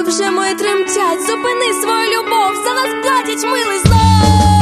вже мої тремтять. Зупини свою любов, за нас платять, милий, знов.